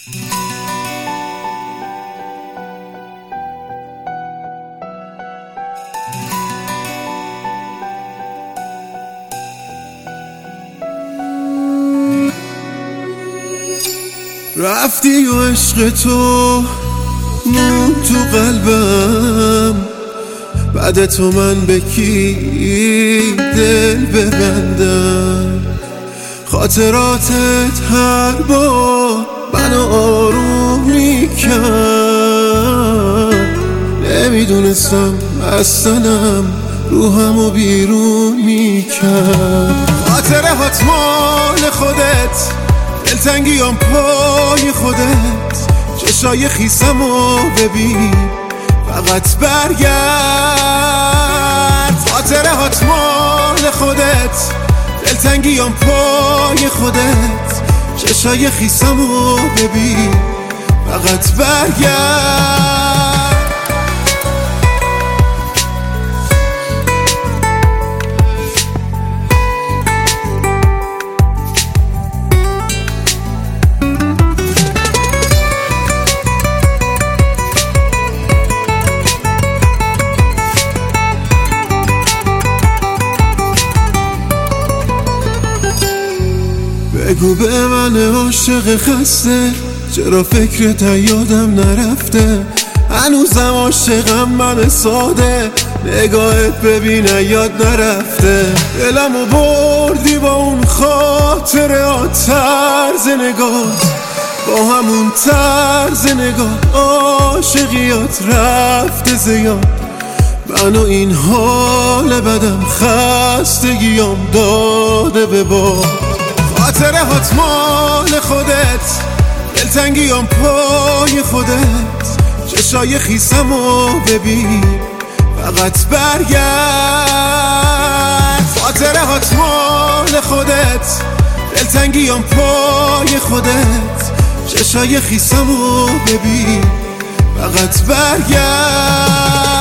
رفتی و عشق تو مون تو قلبم، بعد تو من به کی دل ببندم؟ خاطراتت هر بار منو آروم میکرد، نمیدونستم اصلم روحمو بیرون میکرد. خاطره هات مال خودت، دلتنگیام پای خودت، چشای خیسمو ببین فقط برگرد. خاطره هات مال خودت، دلتنگیام پای خودت، چشای خیسمو ببین فقط برگرد. بگو به من عاشق خسته، چرا فکرت یادم نرفته؟ هنوزم عاشقم من ساده، نگاهت ببین یاد نرفته. دلمو بردی با اون خاطره ها، طرز نگاه با همون طرز نگاه، عاشقیات رفته زیاد. منو این حال بدم خستگیام داده به باد. خاطره هات مال خودت، دلتنگیام پای خودت، چشای خیسمو ببین فقط برگرد. خاطره هات مال خودت، دلتنگیام پای خودت، چشای خیسمو ببین فقط برگرد.